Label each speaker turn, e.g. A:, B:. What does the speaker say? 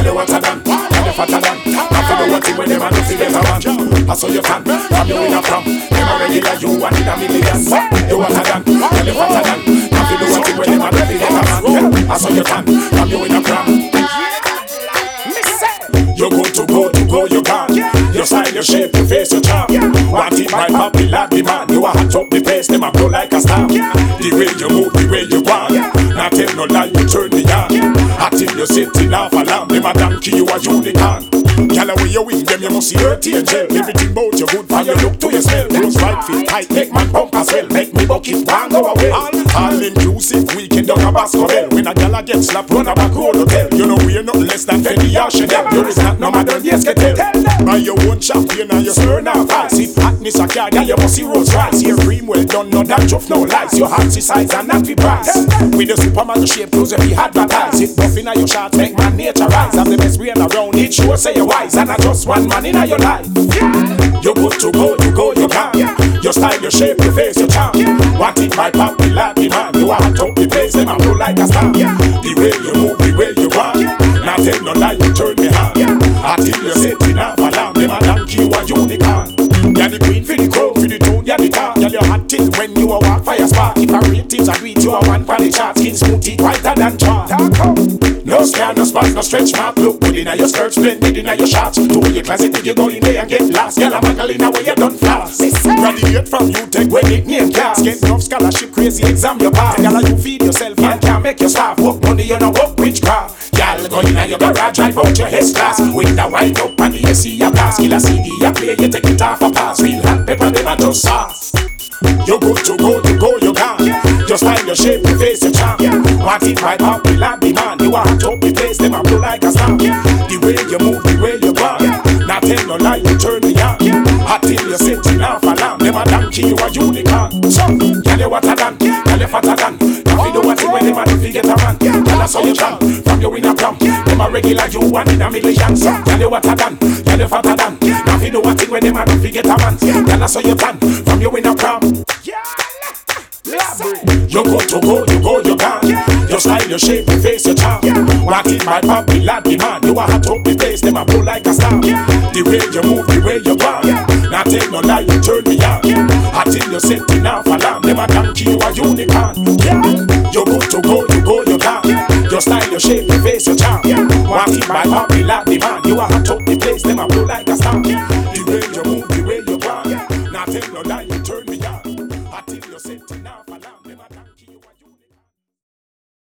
A: you hotter than, girl you fatter than. Now for the one thing when them a do fi get a man. I saw you tan, from you in a prom. Them a regular, you one in a million. You hotter than, girl you fatter than. Now for the one thing when them a do fi get a man. I saw you tan, from you in a prom. You good to go, you gone. Your style, your shape, your face, your charm. Want it by popular demand. You a hot up the place, them a blow like a star. The way you move, the way you want. Not tell no lie, you turn me on. Until you sitting off alarm, them a donkey, you a unicorn. Gyal away you with them, you must see dirty and gel. Everything about you good, for you look to your smell. Close right fit tight, make man pump as well. Make me bucket, one go away. All inclusive, weekend on a basketball. When a gyal a get slapped, run a back road hotel. You know we're nothing less than Fendi or Chanel. You is not no matter, yes, get tell. Buy your own champagne and your stir now fast. If hotness a car, gyal you must see Rolls Royce. Your cream well done, no that chuff, no lies. Your heart size and not be price. With the Superman shape clothes, if you advertise it, buff inna your shots, make man nature rise. I'm the best brain around it, sure say you're wise. And I just one man inna your life. You good to go, you can. Your style, your shape, your face, your charm. Want it by popular demand. You are hot up the place, them a blow like a star. The way you move, the way you want. Now tell no lie, you turn me on. Until you're sitting off alarm, them a donkey, you a unicorn. You're the queen for the crown, for the throne, you're the car. You're hot till when you a walk fire spark. If I ratings agree, you a one for the chart. Skin smoothie, whiter than chalk. No scare, no spot, no stretch mark. Look good inna your skirt, splendid inna your shorts. To your closet if you go in there and get lost. Girl, I'm a girl inna where you done fast. Graduate from UTech where they name class. Get enough scholarship, crazy exam you pass. Girl, you feed yourself and can't make your staff. Work money, you know work which car. Girl, go inna your garage, drive out your S-Class. Window wind up and the AC a blast. Kill a CD a play, you take it off a pass. Real hot pepper, them a just sauce. You good to go, you gone. Just find your shape, your face, your charm. Want it by popular demand. You are hot up the place, them a blow like a star. The way you move, the way you want. Not tell no lie, you turn me on. Until you're sitting off alarm, them a donkey, you a unicorn. So, girl you hotter than, girl you fatter than. Now you do what you when them a do fi get a man. Girl I saw you can, from you in a prom. Them a regular, you one in a million. So, girl you hotter than, girl you fatter than. Now you do what you when them a do fi get a man. Girl I saw you can, from you in a prom. You good to go, you gone. Your style, your shape, your face, your charm. Want it by popular demand. You a hot up the place, them a blow like a star. The way you move, the way you want. Now tell no lie, you turn me on. Until you're sitting off alarm, them a donkey, you a unicorn.